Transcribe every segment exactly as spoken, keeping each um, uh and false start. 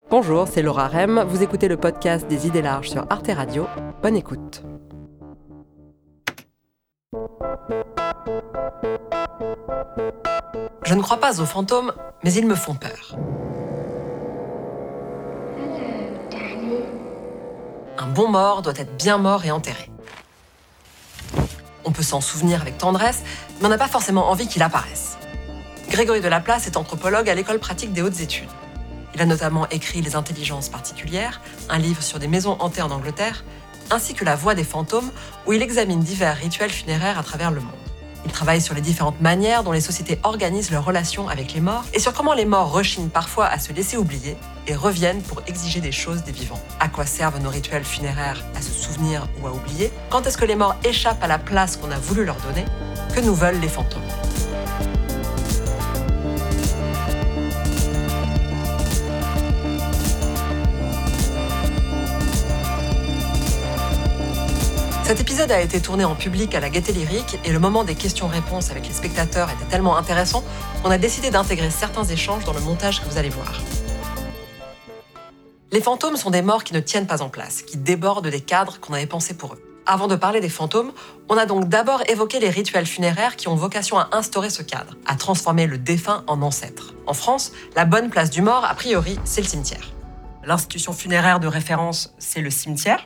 Bonjour, c'est Laura Rem, vous écoutez le podcast des idées larges sur Arte Radio. Bonne écoute. Je ne crois pas aux fantômes, mais ils me font peur. Un bon mort doit être bien mort et enterré. On peut s'en souvenir avec tendresse, mais on n'a pas forcément envie qu'il apparaisse. Grégory Delaplace est anthropologue à l'École pratique des hautes études. Il a notamment écrit Les intelligences particulières, un livre sur des maisons hantées en Angleterre, ainsi que La voix des fantômes, où il examine divers rituels funéraires à travers le monde. Il travaille sur les différentes manières dont les sociétés organisent leurs relations avec les morts et sur comment les morts rechignent parfois à se laisser oublier et reviennent pour exiger des choses des vivants. À quoi servent nos rituels funéraires? À se souvenir ou à oublier? Quand est-ce que les morts échappent à la place qu'on a voulu leur donner? Que nous veulent les fantômes? Cet épisode a été tourné en public à la Gaîté Lyrique et le moment des questions-réponses avec les spectateurs était tellement intéressant qu'on a décidé d'intégrer certains échanges dans le montage que vous allez voir. Les fantômes sont des morts qui ne tiennent pas en place, qui débordent des cadres qu'on avait pensés pour eux. Avant de parler des fantômes, on a donc d'abord évoqué les rituels funéraires qui ont vocation à instaurer ce cadre, à transformer le défunt en ancêtre. En France, la bonne place du mort, a priori, c'est le cimetière. L'institution funéraire de référence, c'est le cimetière.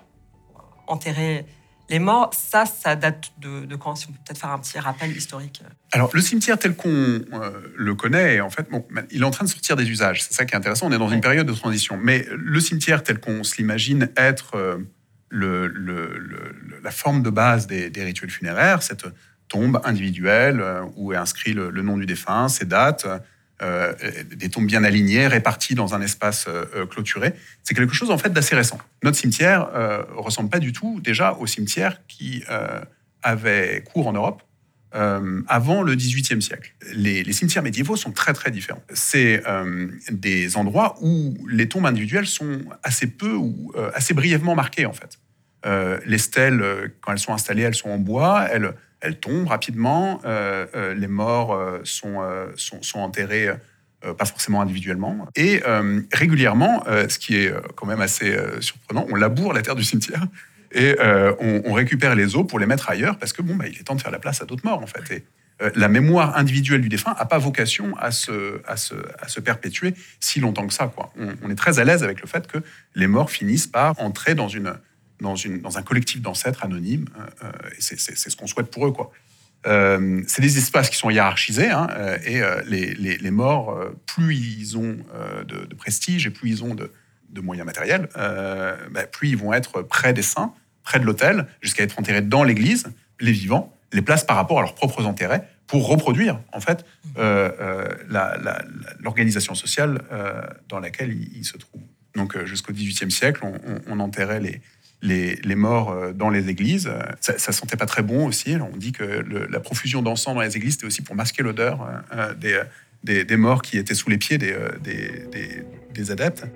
Enterrer les morts, ça, ça date de, de quand? Si on peut peut-être faire un petit rappel historique. Alors, le cimetière tel qu'on euh, le connaît, en fait, bon, il est en train de sortir des usages. C'est ça qui est intéressant. On est dans une période de transition. Mais le cimetière tel qu'on se l'imagine être euh, le, le, le, la forme de base des, des rituels funéraires, cette tombe individuelle euh, où est inscrit le, le nom du défunt, ses dates, euh, des tombes bien alignées, réparties dans un espace euh, clôturé. C'est quelque chose en fait d'assez récent. Notre cimetière euh, ressemble pas du tout déjà au cimetière qui euh, avait cours en Europe euh, avant le dix-huitième siècle. Les, les cimetières médiévaux sont très très différents. C'est euh, des endroits où les tombes individuelles sont assez peu ou euh, assez brièvement marquées en fait. Euh, les stèles, quand elles sont installées, elles sont en bois, elles Elles tombent rapidement, euh, euh, les morts euh, sont, euh, sont, sont enterrés, euh, pas forcément individuellement. Et euh, régulièrement, euh, ce qui est quand même assez euh, surprenant, on laboure la terre du cimetière et euh, on, on récupère les os pour les mettre ailleurs parce que bon, bah, il est temps de faire la place à d'autres morts en fait. Et euh, la mémoire individuelle du défunt n'a pas vocation à se, à, se, à se perpétuer si longtemps que ça, quoi. On, on est très à l'aise avec le fait que les morts finissent par entrer dans une Dans, une, dans un collectif d'ancêtres anonymes, euh, et c'est, c'est, c'est ce qu'on souhaite pour eux, quoi. Euh, c'est des espaces qui sont hiérarchisés, hein, et euh, les, les, les morts, euh, plus ils ont euh, de, de prestige et plus ils ont de, de moyens matériels, euh, bah, plus ils vont être près des saints, près de l'autel, jusqu'à être enterrés dans l'église. Les vivants les placent par rapport à leurs propres intérêts pour reproduire, en fait, euh, euh, la, la, l'organisation sociale euh, dans laquelle ils, ils se trouvent. Donc, euh, jusqu'au dix-huitième siècle, on, on, on enterrait les Les, les morts dans les églises. Ça, ça sentait pas très bon aussi. On dit que le, la profusion d'encens dans les églises, c'était aussi pour masquer l'odeur euh, des, des, des morts qui étaient sous les pieds des, des, des, des adeptes.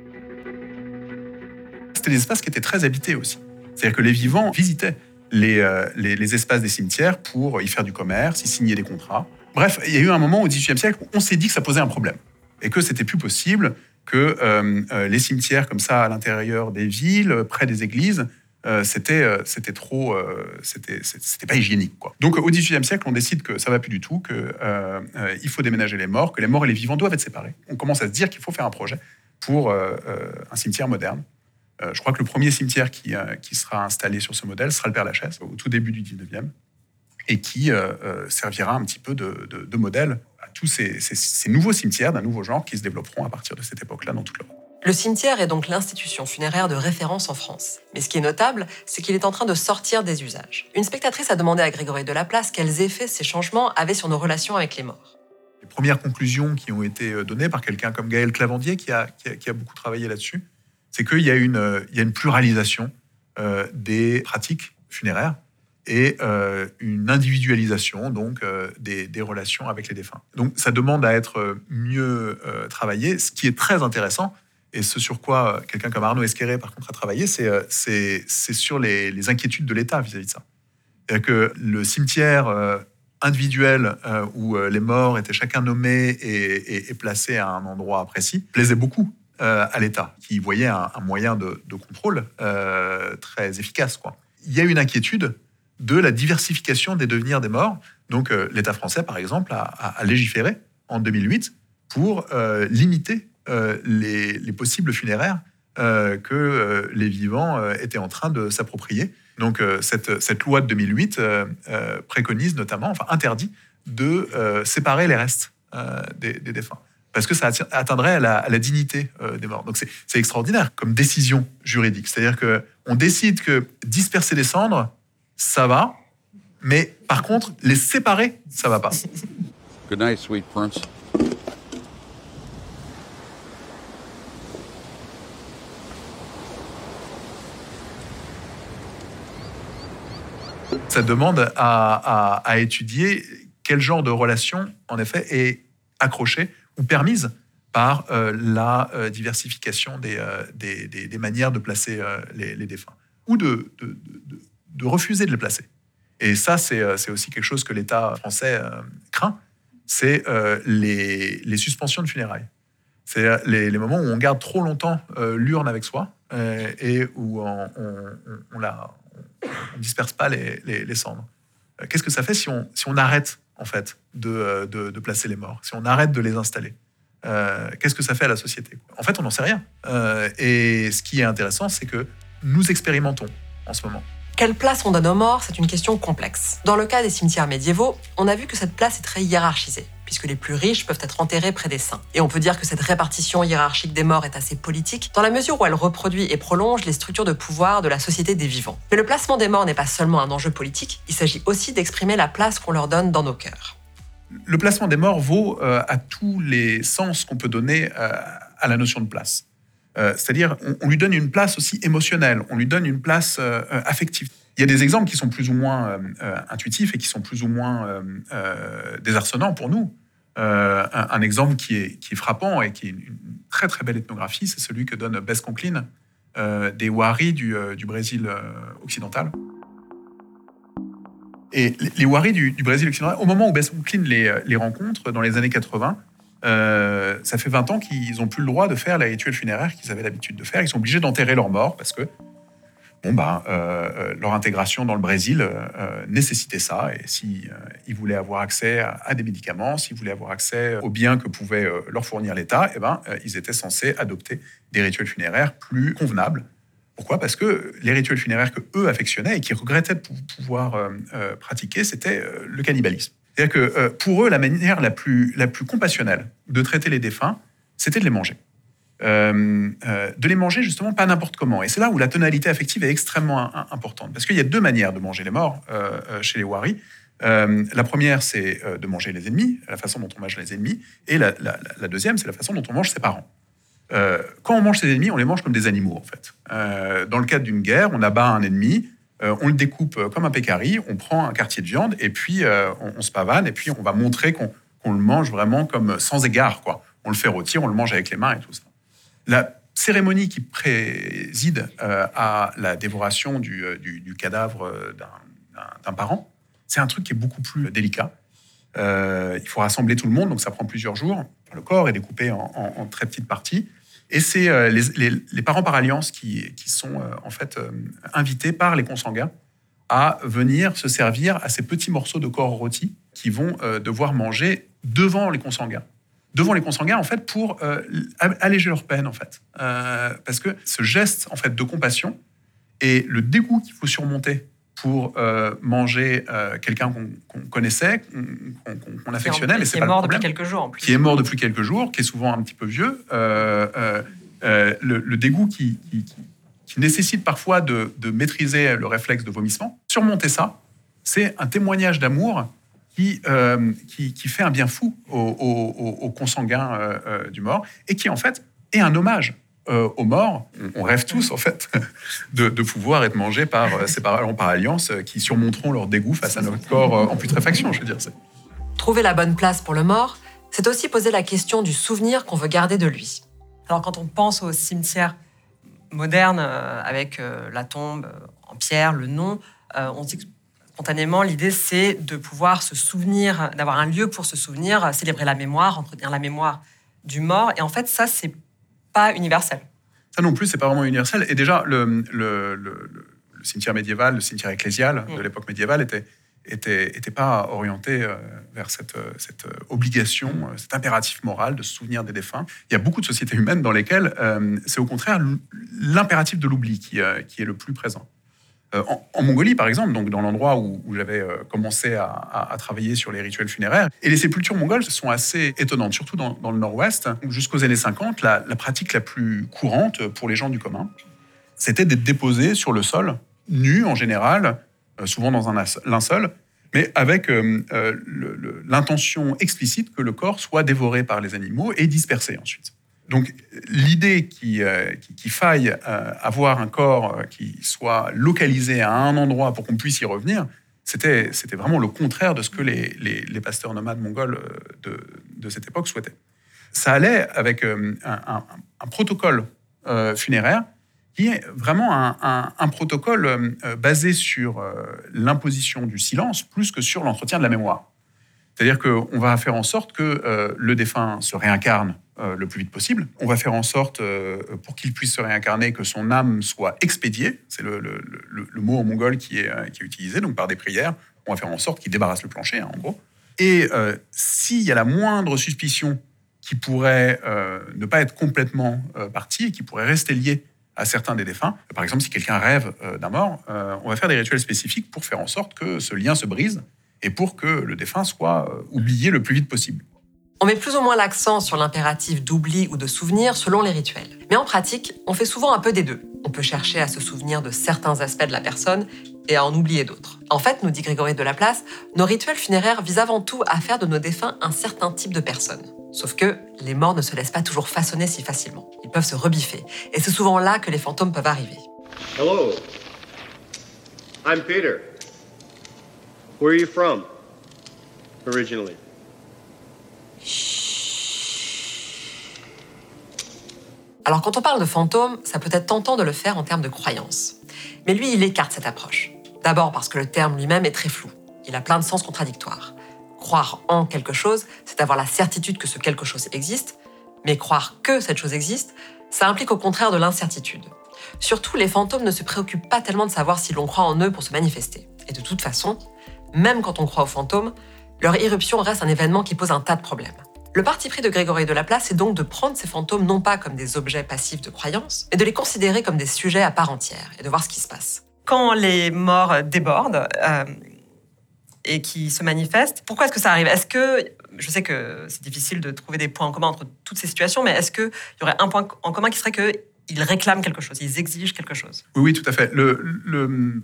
C'était des espaces qui étaient très habités aussi. C'est-à-dire que les vivants visitaient les, euh, les, les espaces des cimetières pour y faire du commerce, y signer des contrats. Bref, il y a eu un moment au dix-huitième siècle où on s'est dit que ça posait un problème et que c'était plus possible que euh, euh, les cimetières comme ça à l'intérieur des villes, près des églises, euh, c'était, euh, c'était trop, euh, c'était, c'était pas hygiénique, quoi. Donc au dix-huitième siècle, on décide que ça va plus du tout, que euh, euh, il faut déménager les morts, que les morts et les vivants doivent être séparés. On commence à se dire qu'il faut faire un projet pour euh, euh, un cimetière moderne. Euh, je crois que le premier cimetière qui, euh, qui sera installé sur ce modèle sera le Père-Lachaise, au tout début du dix-neuvième, et qui euh, euh, servira un petit peu de, de, de modèle à tous ces, ces, ces nouveaux cimetières d'un nouveau genre qui se développeront à partir de cette époque-là dans toute l'Europe. Le cimetière est donc l'institution funéraire de référence en France. Mais ce qui est notable, c'est qu'il est en train de sortir des usages. Une spectatrice a demandé à Grégory Delaplace quels effets ces changements avaient sur nos relations avec les morts. Les premières conclusions qui ont été données par quelqu'un comme Gaël Clavandier, qui a, qui a, qui a beaucoup travaillé là-dessus, c'est qu'il y a une, il y a une pluralisation euh, des pratiques funéraires et euh, une individualisation donc euh, des, des relations avec les défunts. Donc ça demande à être mieux euh, travaillé. Ce qui est très intéressant, et ce sur quoi quelqu'un comme Arnaud Esquerret par contre a travaillé, c'est, c'est, c'est sur les, les inquiétudes de l'État vis-à-vis de ça. C'est-à-dire que le cimetière euh, individuel euh, où euh, les morts étaient chacun nommés et, et, et placés à un endroit précis plaisait beaucoup euh, à l'État, qui y voyait un, un moyen de, de contrôle euh, très efficace, quoi. Il y a une inquiétude de la diversification des devenirs des morts. Donc euh, l'État français, par exemple, a, a, a légiféré en deux mille huit pour euh, limiter euh, les, les possibles funéraires euh, que euh, les vivants euh, étaient en train de s'approprier. Donc euh, cette, cette loi de deux mille huit euh, euh, préconise notamment, enfin interdit, de euh, séparer les restes euh, des, des défunts, parce que ça atteindrait à la, à la dignité euh, des morts. Donc c'est, c'est extraordinaire comme décision juridique. C'est-à-dire qu'on décide que disperser les cendres, ça va, mais par contre, les séparer, ça va pas. Good night, sweet prince. Ça demande à, à, à étudier quel genre de relation, en effet, est accrochée ou permise par euh, la euh, diversification des, euh, des, des, des manières de placer euh, les, les défunts, ou de, de, de, de refuser de les placer. Et ça, c'est, c'est aussi quelque chose que l'État français euh, craint, c'est euh, les, les suspensions de funérailles. C'est les, les moments où on garde trop longtemps euh, l'urne avec soi euh, et où on, on, on, la, on disperse pas les, les, les cendres. Euh, qu'est-ce que ça fait si on, si on arrête en fait, de, de, de placer les morts, si on arrête de les installer? Euh, qu'est-ce que ça fait à la société? En fait, on n'en sait rien. Euh, et ce qui est intéressant, c'est que nous expérimentons en ce moment. Quelle place on donne aux morts, c'est une question complexe. Dans le cas des cimetières médiévaux, on a vu que cette place est très hiérarchisée, puisque les plus riches peuvent être enterrés près des saints. Et on peut dire que cette répartition hiérarchique des morts est assez politique, dans la mesure où elle reproduit et prolonge les structures de pouvoir de la société des vivants. Mais le placement des morts n'est pas seulement un enjeu politique, il s'agit aussi d'exprimer la place qu'on leur donne dans nos cœurs. Le placement des morts vaut euh, à tous les sens qu'on peut donner euh, à la notion de place. Euh, c'est-à-dire, on, on lui donne une place aussi émotionnelle, on lui donne une place euh, affective. Il y a des exemples qui sont plus ou moins euh, euh, intuitifs et qui sont plus ou moins euh, euh, désarçonnants pour nous. Euh, un, un exemple qui est, qui est frappant et qui est une, une très très belle ethnographie, c'est celui que donne Bess Conklin euh, des Wari du, euh, du Brésil euh, occidental. Et les, les Wari du, du Brésil occidental, au moment où Bess Conklin les, les rencontre, dans les années quatre-vingts, euh, ça fait vingt ans qu'ils n'ont plus le droit de faire les rituels funéraires qu'ils avaient l'habitude de faire. Ils sont obligés d'enterrer leurs morts parce que bon, ben, euh, leur intégration dans le Brésil euh, nécessitait ça. Et s'ils euh, ils voulaient avoir accès à, à des médicaments, s'ils voulaient avoir accès aux biens que pouvait euh, leur fournir l'État, eh ben, euh, ils étaient censés adopter des rituels funéraires plus convenables. Pourquoi ? Parce que les rituels funéraires que eux affectionnaient et qu'ils regrettaient de pouvoir euh, euh, pratiquer, c'était euh, le cannibalisme. C'est-à-dire que euh, pour eux, la manière la plus, la plus compassionnelle de traiter les défunts, c'était de les manger. Euh, euh, de les manger justement pas n'importe comment. Et c'est là où la tonalité affective est extrêmement un, un, importante. Parce qu'il y a deux manières de manger les morts euh, euh, chez les Wari. Euh, la première, c'est euh, de manger les ennemis, la façon dont on mange les ennemis. Et la, la, la deuxième, c'est la façon dont on mange ses parents. Euh, quand on mange ses ennemis, on les mange comme des animaux, en fait. Euh, dans le cadre d'une guerre, on abat un ennemi, euh, on le découpe comme un pécari, on prend un quartier de viande, et puis euh, on, on se pavane, et puis on va montrer qu'on, qu'on le mange vraiment comme sans égard, quoi. On le fait rôtir, on le mange avec les mains et tout ça. La cérémonie qui préside euh, à la dévoration du, du, du cadavre d'un, d'un, d'un parent, c'est un truc qui est beaucoup plus délicat. Euh, il faut rassembler tout le monde, donc ça prend plusieurs jours. Le corps est découpé en, en, en très petites parties. Et c'est euh, les, les, les parents par alliance qui, qui sont euh, en fait euh, invités par les consanguins à venir se servir à ces petits morceaux de corps rôti qu'ils vont euh, devoir manger devant les consanguins. Devant les consanguins, en fait, pour euh, alléger leur peine, en fait. Euh, parce que ce geste, en fait, de compassion et le dégoût qu'il faut surmonter pour euh, manger euh, quelqu'un qu'on, qu'on connaissait, qu'on, qu'on, qu'on affectionnait, qui mais c'est est pas mort le problème. depuis quelques jours, en plus. Qui est mort depuis quelques jours, qui est souvent un petit peu vieux. Euh, euh, euh, le, le dégoût qui, qui, qui, qui nécessite parfois de, de maîtriser le réflexe de vomissement. Surmonter ça, c'est un témoignage d'amour Qui, euh, qui, qui fait un bien fou aux, aux, aux consanguins euh, euh, du mort et qui, en fait, est un hommage euh, aux morts. On, on rêve tous, en fait, de, de pouvoir être mangés par euh, ces parents par alliance euh, qui surmonteront leur dégoût face à notre corps euh, en putréfaction, je veux dire. C'est... Trouver la bonne place pour le mort, c'est aussi poser la question du souvenir qu'on veut garder de lui. Alors, quand on pense au cimetière moderne, euh, avec euh, la tombe euh, en pierre, le nom, euh, on se dit que spontanément, l'idée, c'est de pouvoir se souvenir, d'avoir un lieu pour se souvenir, célébrer la mémoire, entretenir la mémoire du mort. Et en fait, ça, c'est pas universel. Ça non plus, c'est pas vraiment universel. Et déjà, le, le, le, le cimetière médiéval, le cimetière ecclésial mmh. de l'époque médiévale était, était, était pas orienté euh, vers cette, cette obligation, euh, cet impératif moral de se souvenir des défunts. Il y a beaucoup de sociétés humaines dans lesquelles euh, c'est au contraire l'impératif de l'oubli qui, euh, qui est le plus présent. Euh, en, en Mongolie, par exemple, donc dans l'endroit où, où j'avais euh, commencé à, à, à travailler sur les rituels funéraires, et les sépultures mongoles sont assez étonnantes, surtout dans, dans le nord-ouest. Jusqu'aux années cinquante, la, la pratique la plus courante pour les gens du commun, c'était d'être déposés sur le sol, nus en général, euh, souvent dans un linceul, mais avec euh, euh, le, le, l'intention explicite que le corps soit dévoré par les animaux et dispersé ensuite. Donc, l'idée qu'il euh, qui faille euh, avoir un corps qui soit localisé à un endroit pour qu'on puisse y revenir, c'était, c'était vraiment le contraire de ce que les, les, les pasteurs nomades mongols de, de cette époque souhaitaient. Ça allait avec euh, un, un, un protocole euh, funéraire qui est vraiment un, un, un protocole euh, basé sur euh, l'imposition du silence plus que sur l'entretien de la mémoire. C'est-à-dire qu'on va faire en sorte que euh, le défunt se réincarne euh, le plus vite possible. On va faire en sorte, euh, pour qu'il puisse se réincarner, que son âme soit expédiée. C'est le, le, le, le mot en mongol qui est, qui est utilisé, donc par des prières. On va faire en sorte qu'il débarrasse le plancher, hein, en gros. Et euh, s'il y a la moindre suspicion qui pourrait euh, ne pas être complètement euh, partie et qui pourrait rester liée à certains des défunts, par exemple, si quelqu'un rêve euh, d'un mort, euh, on va faire des rituels spécifiques pour faire en sorte que ce lien se brise et pour que le défunt soit euh, oublié le plus vite possible. On met plus ou moins l'accent sur l'impératif d'oubli ou de souvenir selon les rituels. Mais en pratique, on fait souvent un peu des deux. On peut chercher à se souvenir de certains aspects de la personne et à en oublier d'autres. En fait, nous dit Grégory de Laplace, nos rituels funéraires visent avant tout à faire de nos défunts un certain type de personne. Sauf que les morts ne se laissent pas toujours façonner si facilement. Ils peuvent se rebiffer. Et c'est souvent là que les fantômes peuvent arriver. Hello, I'm Peter. Where are you from, originally? Alors quand on parle de fantômes, ça peut être tentant de le faire en termes de croyance. Mais lui, il écarte cette approche. D'abord parce que le terme lui-même est très flou. Il a plein de sens contradictoires. Croire en quelque chose, c'est avoir la certitude que ce quelque chose existe, mais croire que cette chose existe, ça implique au contraire de l'incertitude. Surtout, les fantômes ne se préoccupent pas tellement de savoir si l'on croit en eux pour se manifester. Et de toute façon, même quand on croit aux fantômes, leur irruption reste un événement qui pose un tas de problèmes. Le parti pris de Grégory de Laplace est donc de prendre ces fantômes non pas comme des objets passifs de croyance, mais de les considérer comme des sujets à part entière et de voir ce qui se passe. Quand les morts débordent euh, et qui se manifestent, pourquoi est-ce que ça arrive ? Est-ce que, je sais que c'est difficile de trouver des points en commun entre toutes ces situations, mais est-ce qu'il y aurait un point en commun qui serait qu'ils réclament quelque chose, ils exigent quelque chose ? Oui, oui, tout à fait. Le, le,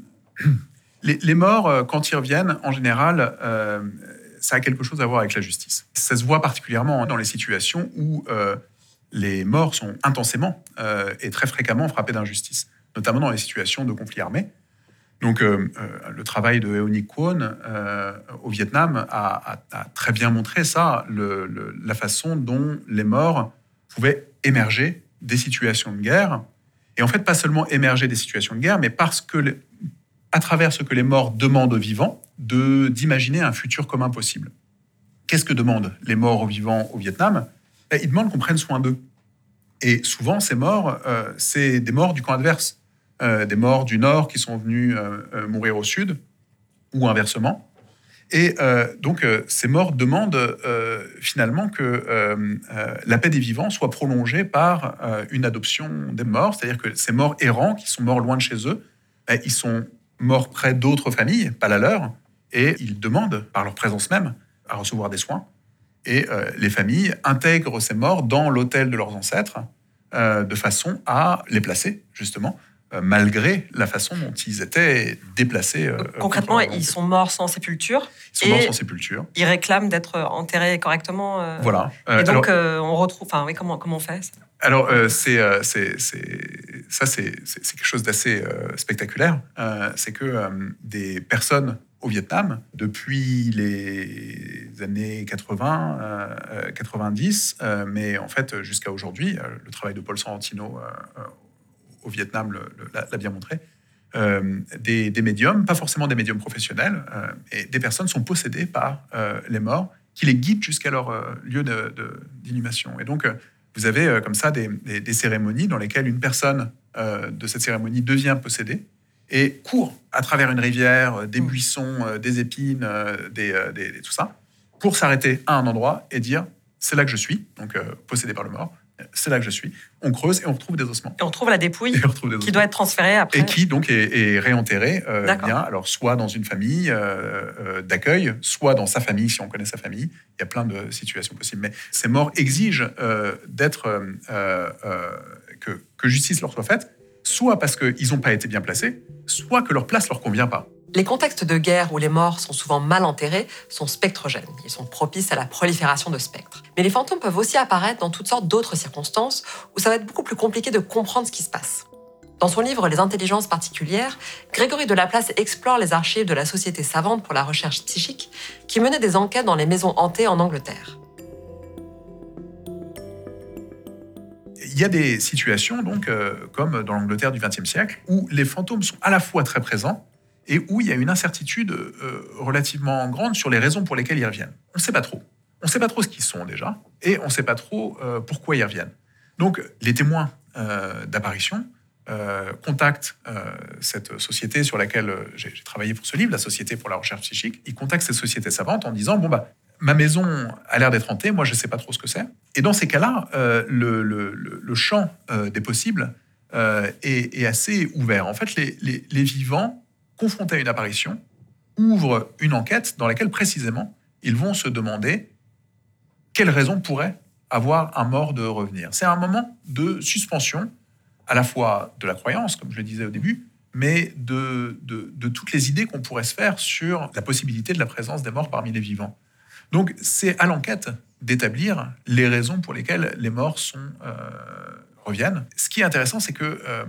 les, les morts, quand ils reviennent, en général, euh, ça a quelque chose à voir avec la justice. Ça se voit particulièrement dans les situations où euh, les morts sont intensément euh, et très fréquemment frappés d'injustice, notamment dans les situations de conflits armés. Donc, euh, euh, le travail de Eunice Kwon euh, au Vietnam a, a, a très bien montré ça, le, le, la façon dont les morts pouvaient émerger des situations de guerre. Et en fait, pas seulement émerger des situations de guerre, mais parce que, les, à travers ce que les morts demandent aux vivants, de, d'imaginer un futur commun possible. Qu'est-ce que demandent les morts aux vivants au Vietnam ? Ils demandent qu'on prenne soin d'eux. Et souvent, ces morts, euh, c'est des morts du camp adverse. Euh, des morts du Nord qui sont venus euh, euh, mourir au Sud, ou inversement. Et euh, donc, euh, ces morts demandent euh, finalement que euh, euh, la paix des vivants soit prolongée par euh, une adoption des morts, c'est-à-dire que ces morts errants qui sont morts loin de chez eux, eh, ils sont morts près d'autres familles, pas la leur, et ils demandent, par leur présence même, à recevoir des soins. Et euh, les familles intègrent ces morts dans l'autel de leurs ancêtres, euh, de façon à les placer, justement, malgré la façon dont ils étaient déplacés. Euh, Concrètement, ils sont morts sans sépulture. Ils sont morts sans sépulture. Ils réclament d'être enterrés correctement. Euh, voilà. Euh, et donc, alors, euh, on retrouve... Enfin, oui, comment, comment on fait ça ? Alors, euh, c'est, euh, c'est, c'est, ça, c'est, c'est, c'est quelque chose d'assez euh, spectaculaire. Euh, c'est que euh, des personnes au Vietnam, depuis les années quatre-vingts, euh, quatre-vingt-dix, euh, mais en fait, jusqu'à aujourd'hui, euh, le travail de Paul Sorrentino euh, au Vietnam le, le, l'a bien montré, euh, des, des médiums, pas forcément des médiums professionnels, euh, et des personnes sont possédées par euh, les morts qui les guident jusqu'à leur euh, lieu de, de, d'inhumation. Et donc, euh, vous avez euh, comme ça des, des, des cérémonies dans lesquelles une personne euh, de cette cérémonie devient possédée et court à travers une rivière, euh, des mmh. buissons, euh, des épines, euh, des, euh, des, des, tout ça, pour s'arrêter à un endroit et dire « c'est là que je suis », donc euh, possédé par le mort, c'est là que je suis. On creuse et on retrouve des ossements. Et on trouve la dépouille retrouve des qui doit être transférée après. Et qui donc est, est réenterrée euh, bien, alors soit dans une famille euh, euh, d'accueil, soit dans sa famille, si on connaît sa famille. Il y a plein de situations possibles. Mais ces morts exigent euh, d'être euh, euh, que, que justice leur soit faite, soit parce qu'ils n'ont pas été bien placés, soit que leur place ne leur convient pas. Les contextes de guerre où les morts sont souvent mal enterrés sont spectrogènes. Ils sont propices à la prolifération de spectres. Mais les fantômes peuvent aussi apparaître dans toutes sortes d'autres circonstances où ça va être beaucoup plus compliqué de comprendre ce qui se passe. Dans son livre « Les intelligences particulières », Grégory de Laplace explore les archives de la Société savante pour la recherche psychique qui menait des enquêtes dans les maisons hantées en Angleterre. Il y a des situations, donc, euh, comme dans l'Angleterre du vingtième siècle, où les fantômes sont à la fois très présents et où il y a une incertitude euh, relativement grande sur les raisons pour lesquelles ils reviennent. On ne sait pas trop. On ne sait pas trop ce qu'ils sont déjà, et on ne sait pas trop euh, pourquoi ils reviennent. Donc, les témoins euh, d'apparition euh, contactent euh, cette société sur laquelle j'ai, j'ai travaillé pour ce livre, la Société pour la recherche psychique. Ils contactent cette société savante en disant « Bon, bah, ma maison a l'air d'être hantée, moi, je ne sais pas trop ce que c'est. » Et dans ces cas-là, euh, le, le, le champ euh, des possibles euh, est, est assez ouvert. En fait, les, les, les vivants confrontés à une apparition, ouvrent une enquête dans laquelle, précisément, ils vont se demander quelle raison pourrait avoir un mort de revenir. C'est un moment de suspension, à la fois de la croyance, comme je le disais au début, mais de, de, de toutes les idées qu'on pourrait se faire sur la possibilité de la présence des morts parmi les vivants. Donc, c'est à l'enquête d'établir les raisons pour lesquelles les morts sont, euh, reviennent. Ce qui est intéressant, c'est que euh,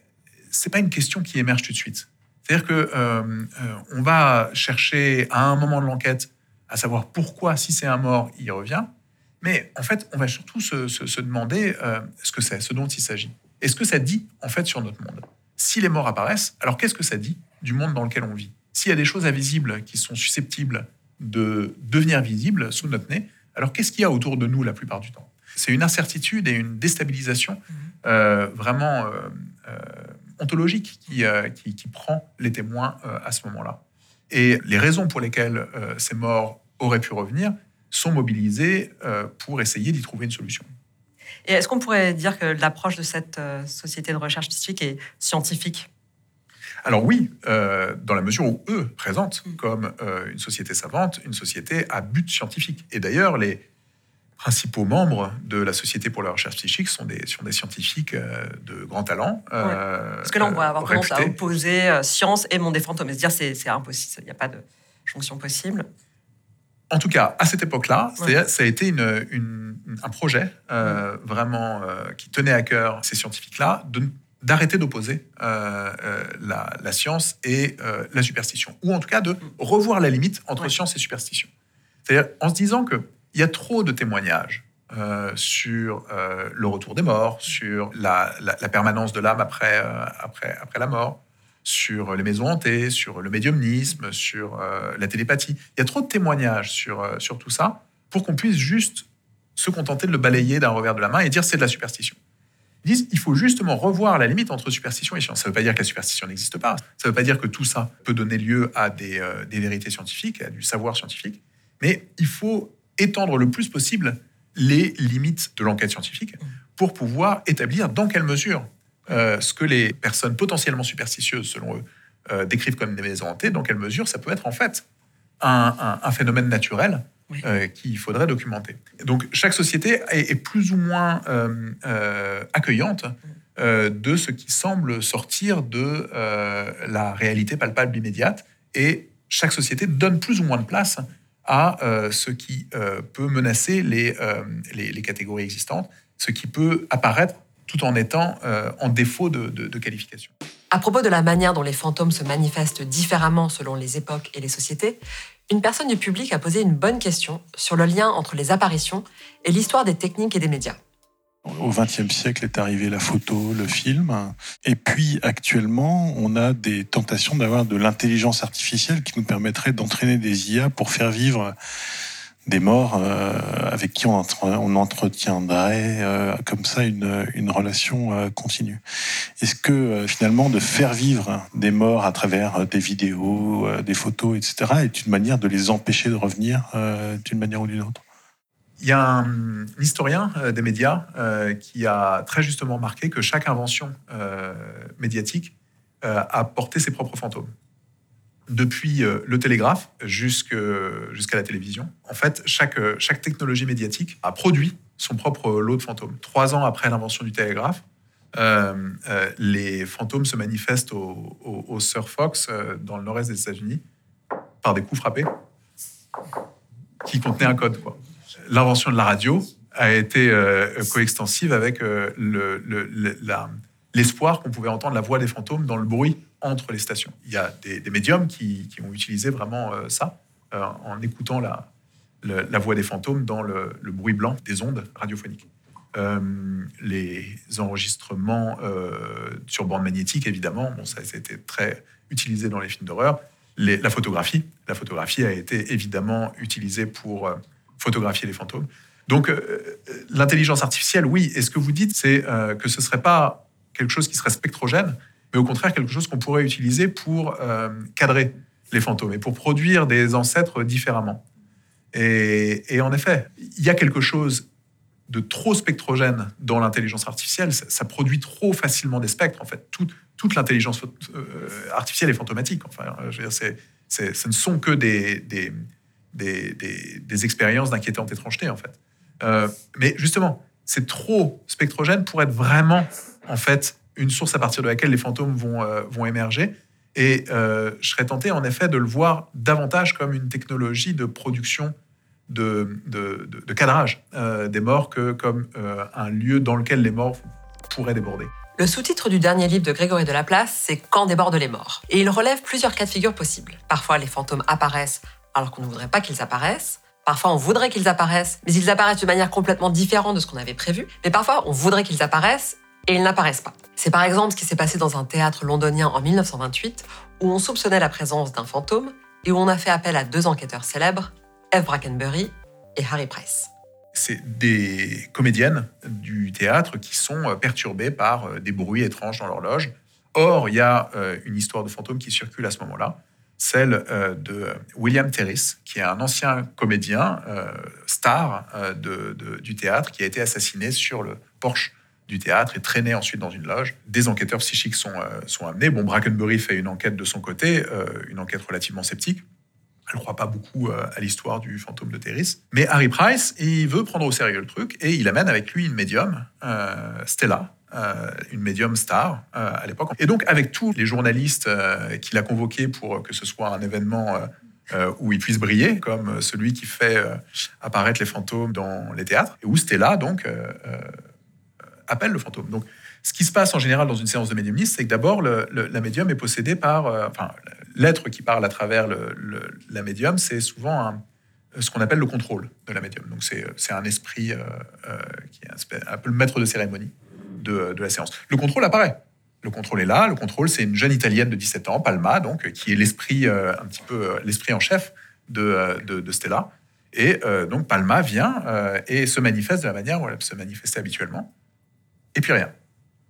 ce n'est pas une question qui émerge tout de suite. C'est-à-dire qu'on euh, euh, va chercher à un moment de l'enquête à savoir pourquoi, si c'est un mort, il revient. Mais en fait, on va surtout se, se, se demander euh, ce que c'est, ce dont il s'agit. Et ce que ça dit, en fait, sur notre monde. Si les morts apparaissent, alors qu'est-ce que ça dit du monde dans lequel on vit ? S'il y a des choses invisibles qui sont susceptibles de devenir visibles sous notre nez, alors qu'est-ce qu'il y a autour de nous la plupart du temps ? C'est une incertitude et une déstabilisation euh, vraiment... Euh, euh, ontologique qui, euh, qui, qui prend les témoins euh, à ce moment-là. Et les raisons pour lesquelles euh, ces morts auraient pu revenir sont mobilisées euh, pour essayer d'y trouver une solution. Et est-ce qu'on pourrait dire que l'approche de cette euh, société de recherche psychique est scientifique ? Alors oui, euh, dans la mesure où eux présentent comme euh, une société savante, une société à but scientifique. Et d'ailleurs, les principaux membres de la Société pour la recherche psychique sont des, sont des scientifiques euh, de grand talent. Euh, ouais. Parce que là, on pourrait avoir réputés. tendance à opposer euh, science et monde des fantômes et se dire c'est, c'est impossible, il n'y a pas de jonction possible. En tout cas, à cette époque-là, ouais. ça a été une, une, un projet euh, ouais. vraiment euh, qui tenait à cœur ces scientifiques-là de, d'arrêter d'opposer euh, euh, la, la science et euh, la superstition. Ou en tout cas de revoir la limite entre ouais. science et superstition. C'est-à-dire en se disant que il y a trop de témoignages euh, sur euh, le retour des morts, sur la, la, la permanence de l'âme après, euh, après, après la mort, sur les maisons hantées, sur le médiumnisme, sur euh, la télépathie. Il y a trop de témoignages sur, euh, sur tout ça pour qu'on puisse juste se contenter de le balayer d'un revers de la main et dire c'est de la superstition. Ils disent il faut justement revoir la limite entre superstition et science. Ça ne veut pas dire que la superstition n'existe pas. Ça ne veut pas dire que tout ça peut donner lieu à des, euh, des vérités scientifiques, à du savoir scientifique. Mais il faut étendre le plus possible les limites de l'enquête scientifique pour pouvoir établir dans quelle mesure euh, ce que les personnes potentiellement superstitieuses, selon eux, euh, décrivent comme des maisons hantées, dans quelle mesure ça peut être en fait un, un, un phénomène naturel oui. euh, qu'il faudrait documenter. Donc chaque société est, est plus ou moins euh, euh, accueillante euh, de ce qui semble sortir de euh, la réalité palpable immédiate, et chaque société donne plus ou moins de place à euh, ce qui euh, peut menacer les, euh, les, les catégories existantes, ce qui peut apparaître tout en étant euh, en défaut de, de, de qualification. À propos de la manière dont les fantômes se manifestent différemment selon les époques et les sociétés, une personne du public a posé une bonne question sur le lien entre les apparitions et l'histoire des techniques et des médias. Au vingtième siècle est arrivée la photo, le film. Et puis, actuellement, on a des tentations d'avoir de l'intelligence artificielle qui nous permettrait d'entraîner des I A pour faire vivre des morts euh, avec qui on, entre, on entretiendrait euh, comme ça une, une relation euh, continue. Est-ce que euh, finalement de faire vivre des morts à travers euh, des vidéos, euh, des photos, et cetera est une manière de les empêcher de revenir euh, d'une manière ou d'une autre? Il y a un historien euh, des médias euh, qui a très justement marqué que chaque invention euh, médiatique euh, a porté ses propres fantômes. Depuis euh, le télégraphe jusqu'à la télévision, en fait, chaque, chaque technologie médiatique a produit son propre lot de fantômes. Trois ans après l'invention du télégraphe, euh, euh, les fantômes se manifestent au, au, au Sir Fox, euh, dans le nord-est des États-Unis, par des coups frappés qui contenaient un code, quoi. L'invention de la radio a été euh, coextensive avec euh, le, le, le, la, l'espoir qu'on pouvait entendre la voix des fantômes dans le bruit entre les stations. Il y a des, des médiums qui, qui ont utilisé vraiment euh, ça, euh, en écoutant la, le, la voix des fantômes dans le, le bruit blanc des ondes radiophoniques. Euh, les enregistrements euh, sur bande magnétique, évidemment, bon, ça, ça a été très utilisé dans les films d'horreur. Les, la photographie, la photographie a été évidemment utilisée pour euh, photographier les fantômes. Donc, euh, l'intelligence artificielle, oui. Et ce que vous dites, c'est euh, que ce ne serait pas quelque chose qui serait spectrogène, mais au contraire quelque chose qu'on pourrait utiliser pour euh, cadrer les fantômes et pour produire des ancêtres différemment. Et, et en effet, il y a quelque chose de trop spectrogène dans l'intelligence artificielle. Ça, ça produit trop facilement des spectres. En fait, Tout, toute l'intelligence euh, artificielle est fantomatique. Enfin, je veux dire, c'est, c'est, ce ne sont que des, des, des, des, des expériences d'inquiétante étrangeté, en fait. Euh, mais justement, c'est trop spectrogène pour être vraiment, en fait, une source à partir de laquelle les fantômes vont, euh, vont émerger. Et euh, je serais tenté, en effet, de le voir davantage comme une technologie de production, de, de, de, de cadrage euh, des morts, que comme euh, un lieu dans lequel les morts pourraient déborder. Le sous-titre du dernier livre de Grégory de Laplace, c'est « Quand débordent les morts ». Et il relève plusieurs cas de figure possibles. Parfois, les fantômes apparaissent alors qu'on ne voudrait pas qu'ils apparaissent. Parfois, on voudrait qu'ils apparaissent, mais ils apparaissent de manière complètement différente de ce qu'on avait prévu. Mais parfois, on voudrait qu'ils apparaissent et ils n'apparaissent pas. C'est par exemple ce qui s'est passé dans un théâtre londonien en mille neuf cent vingt-huit, où on soupçonnait la présence d'un fantôme et où on a fait appel à deux enquêteurs célèbres, Eve Brackenbury et Harry Price. C'est des comédiennes du théâtre qui sont perturbées par des bruits étranges dans leur loge. Or, il y a une histoire de fantôme qui circule à ce moment-là, celle de William Terris, qui est un ancien comédien, euh, star euh, de, de, du théâtre, qui a été assassiné sur le porche du théâtre et traîné ensuite dans une loge. Des enquêteurs psychiques sont, euh, sont amenés. Bon, Brackenbury fait une enquête de son côté, euh, une enquête relativement sceptique. Elle ne croit pas beaucoup euh, à l'histoire du fantôme de Terris. Mais Harry Price, il veut prendre au sérieux le truc et il amène avec lui une médium, euh, Stella, euh, une médium star euh, à l'époque. Et donc, avec tous les journalistes euh, qu'il a convoqués pour que ce soit un événement euh, euh, où il puisse briller, comme celui qui fait euh, apparaître les fantômes dans les théâtres, et où Stella, donc, euh, euh, appelle le fantôme. Donc, ce qui se passe en général dans une séance de médiumnisme, c'est que d'abord, le, le, la médium est possédée par... Euh, enfin, l'être qui parle à travers le, le, la médium, c'est souvent un, ce qu'on appelle le contrôle de la médium. Donc, c'est, c'est un esprit euh, euh, qui est un, un peu le maître de cérémonie de, de la séance. Le contrôle apparaît. Le contrôle est là. Le contrôle, c'est une jeune Italienne de dix-sept ans, Palma, donc, qui est l'esprit, euh, un petit peu, euh, l'esprit en chef de, de, de Stella. Et euh, donc, Palma vient euh, et se manifeste de la manière où elle se manifestait habituellement. Et puis rien.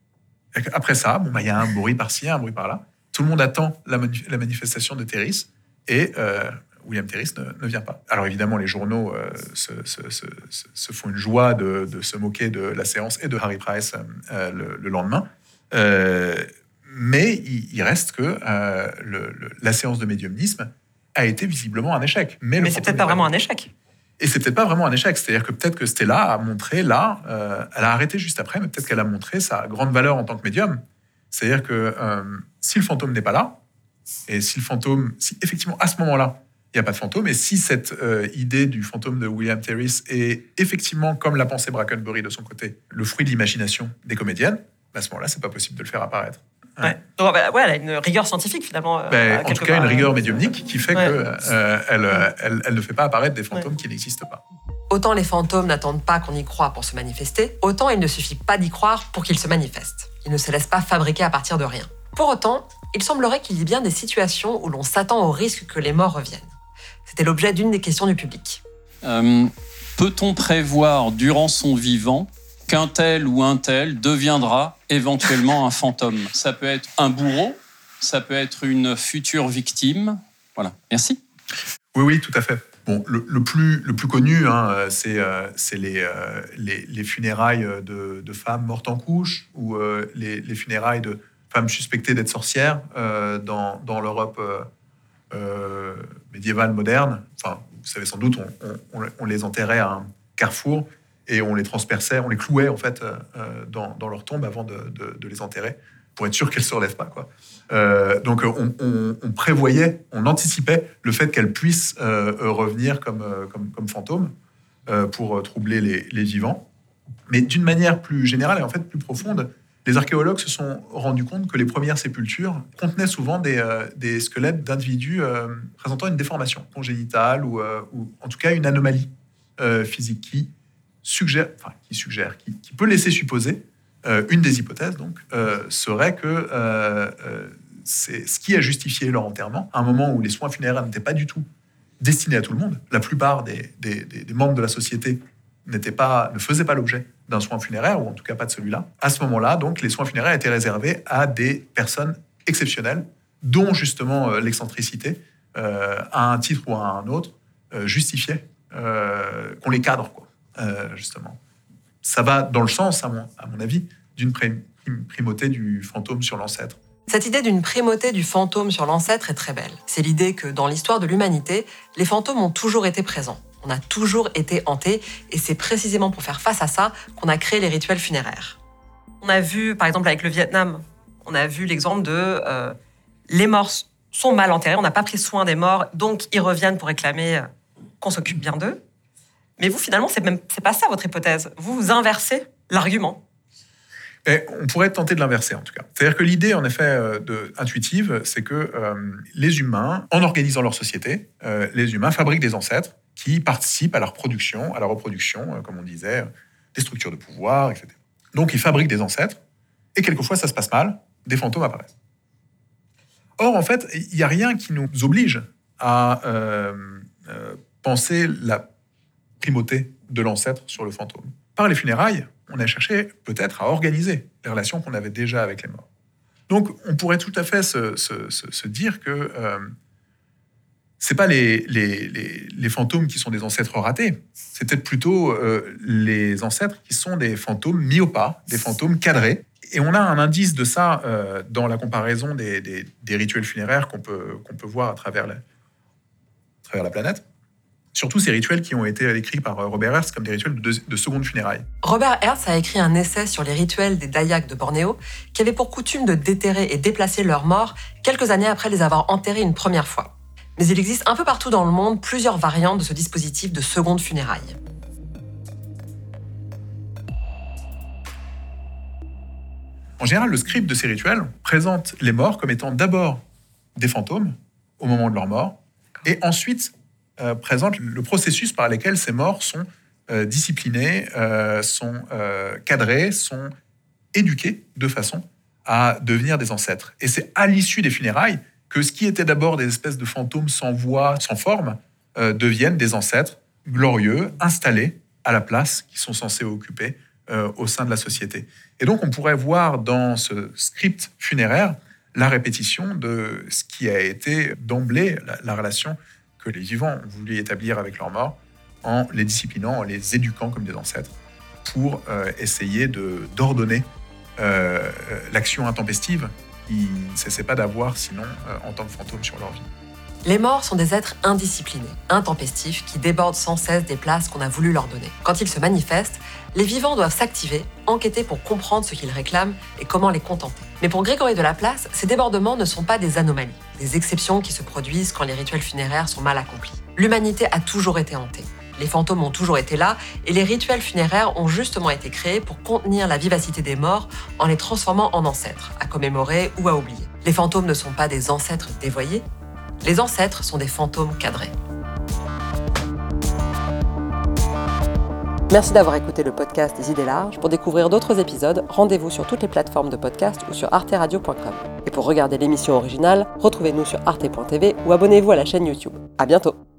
Après ça, bon, bah, y a un bruit par-ci, un bruit par-là. Tout le monde attend la, manif- la manifestation de Terris et euh, William Terris ne, ne vient pas. Alors évidemment, les journaux euh, se, se, se, se font une joie de, de se moquer de la séance et de Harry Price euh, le, le lendemain. Euh, mais il, il reste que euh, le, le, la séance de médiumnisme a été visiblement un échec. Mais, mais c'est peut-être pas vraiment un échec. Et c'est peut-être pas vraiment un échec. C'est-à-dire que peut-être que Stella a montré là, euh, elle a arrêté juste après, mais peut-être qu'elle a montré sa grande valeur en tant que médium. C'est-à-dire que euh, si le fantôme n'est pas là, et si le fantôme, si effectivement à ce moment-là, il n'y a pas de fantôme, et si cette euh, idée du fantôme de William Terris est effectivement, comme l'a pensé Brackenbury de son côté, le fruit de l'imagination des comédiennes, à ce moment-là, c'est pas possible de le faire apparaître. Ouais. Ouais. Donc, bah, ouais, elle a une rigueur scientifique finalement. Ben, euh, en tout cas, part, une rigueur médiumnique qui fait ouais. qu'elle euh, elle, elle, elle ne fait pas apparaître des fantômes ouais. qui n'existent pas. Autant les fantômes n'attendent pas qu'on y croie pour se manifester, autant il ne suffit pas d'y croire pour qu'ils se manifestent. Ils ne se laissent pas fabriquer à partir de rien. Pour autant, il semblerait qu'il y ait bien des situations où l'on s'attend au risque que les morts reviennent. C'était l'objet d'une des questions du public. Euh, peut-on prévoir durant son vivant qu'un tel ou un tel deviendra éventuellement un fantôme ? Ça peut être un bourreau, ça peut être une future victime. Voilà, merci. Oui, oui, tout à fait. Bon, le, le, plus, le plus connu, hein, c'est, euh, c'est les, euh, les, les funérailles de, de femmes mortes en couche ou euh, les, les funérailles de femmes suspectées d'être sorcières euh, dans, dans l'Europe euh, euh, médiévale moderne. Enfin, vous savez sans doute, on, on, on les enterrait à un carrefour et on les transperçait, on les clouait en fait euh, dans, dans leur tombe avant de, de, de les enterrer pour être sûr qu'elles ne se relèvent pas, quoi. Euh, donc on, on, on prévoyait, on anticipait le fait qu'elles puissent euh, revenir comme, comme, comme fantômes euh, pour troubler les, les vivants. Mais d'une manière plus générale et en fait plus profonde, les archéologues se sont rendus compte que les premières sépultures contenaient souvent des, euh, des squelettes d'individus euh, présentant une déformation congénitale ou, euh, ou en tout cas une anomalie euh, physique qui suggère, enfin qui suggère, qui, qui peut laisser supposer. Euh, une des hypothèses, donc, euh, serait que euh, euh, c'est ce qui a justifié leur enterrement, à un moment où les soins funéraires n'étaient pas du tout destinés à tout le monde. La plupart des, des, des, des membres de la société n'étaient pas, ne faisaient pas l'objet d'un soin funéraire, ou en tout cas pas de celui-là. À ce moment-là, donc, les soins funéraires étaient réservés à des personnes exceptionnelles, dont justement euh, l'excentricité, euh, à un titre ou à un autre, euh, justifiait euh, qu'on les cadre, quoi, euh, justement. Ça va dans le sens, à mon, à mon avis, d'une primauté du fantôme sur l'ancêtre. Cette idée d'une primauté du fantôme sur l'ancêtre est très belle. C'est l'idée que, dans l'histoire de l'humanité, les fantômes ont toujours été présents. On a toujours été hantés, et c'est précisément pour faire face à ça qu'on a créé les rituels funéraires. On a vu, par exemple, avec le Vietnam, on a vu l'exemple de euh, les morts sont mal enterrés, on n'a pas pris soin des morts, donc ils reviennent pour réclamer euh, qu'on s'occupe bien d'eux. Mais vous, finalement, c'est même c'est pas ça votre hypothèse. Vous, vous inversez l'argument. Et on pourrait tenter de l'inverser, en tout cas. C'est-à-dire que l'idée, en effet, euh, de, intuitive, c'est que euh, les humains, en organisant leur société, euh, les humains fabriquent des ancêtres qui participent à la reproduction, à la reproduction, euh, comme on disait, euh, des structures de pouvoir, et cetera. Donc, ils fabriquent des ancêtres, et quelquefois, ça se passe mal, des fantômes apparaissent. Or, en fait, il n'y a rien qui nous oblige à euh, euh, penser la primauté de l'ancêtre sur le fantôme. Par les funérailles, on a cherché peut-être à organiser les relations qu'on avait déjà avec les morts. Donc, on pourrait tout à fait se, se, se, se dire que euh, c'est pas les, les, les, les fantômes qui sont des ancêtres ratés, c'est peut-être plutôt euh, les ancêtres qui sont des fantômes mis au pas, des fantômes cadrés. Et on a un indice de ça euh, dans la comparaison des, des, des rituels funéraires qu'on peut, qu'on peut voir à travers la, à travers la planète. Surtout ces rituels qui ont été écrits par Robert Hertz comme des rituels de, de seconde funérailles. Robert Hertz a écrit un essai sur les rituels des Dayaks de Bornéo qui avaient pour coutume de déterrer et déplacer leurs morts quelques années après les avoir enterrés une première fois. Mais il existe un peu partout dans le monde plusieurs variantes de ce dispositif de seconde funérailles. En général, le script de ces rituels présente les morts comme étant d'abord des fantômes au moment de leur mort, et ensuite euh, présente le processus par lequel ces morts sont euh, disciplinés, euh, sont euh, cadrés, sont éduqués de façon à devenir des ancêtres. Et c'est à l'issue des funérailles que ce qui était d'abord des espèces de fantômes sans voix, sans forme, euh, deviennent des ancêtres glorieux, installés à la place qu'ils sont censés occuper euh, au sein de la société. Et donc, on pourrait voir dans ce script funéraire la répétition de ce qui a été d'emblée la, la relation que les vivants ont voulu établir avec leurs morts en les disciplinant, en les éduquant comme des ancêtres pour euh, essayer de, d'ordonner euh, l'action intempestive qu'ils ne cessaient pas d'avoir sinon euh, en tant que fantômes sur leur vie. Les morts sont des êtres indisciplinés, intempestifs, qui débordent sans cesse des places qu'on a voulu leur donner. Quand ils se manifestent, les vivants doivent s'activer, enquêter pour comprendre ce qu'ils réclament et comment les contenter. Mais pour Grégory de Laplace, ces débordements ne sont pas des anomalies, des exceptions qui se produisent quand les rituels funéraires sont mal accomplis. L'humanité a toujours été hantée. Les fantômes ont toujours été là, et les rituels funéraires ont justement été créés pour contenir la vivacité des morts en les transformant en ancêtres, à commémorer ou à oublier. Les fantômes ne sont pas des ancêtres dévoyés, les ancêtres sont des fantômes cadrés. Merci d'avoir écouté le podcast des Idées Larges. Pour découvrir d'autres épisodes, rendez-vous sur toutes les plateformes de podcast ou sur arte radio point com. Et pour regarder l'émission originale, retrouvez-nous sur arte point t v ou abonnez-vous à la chaîne YouTube. À bientôt.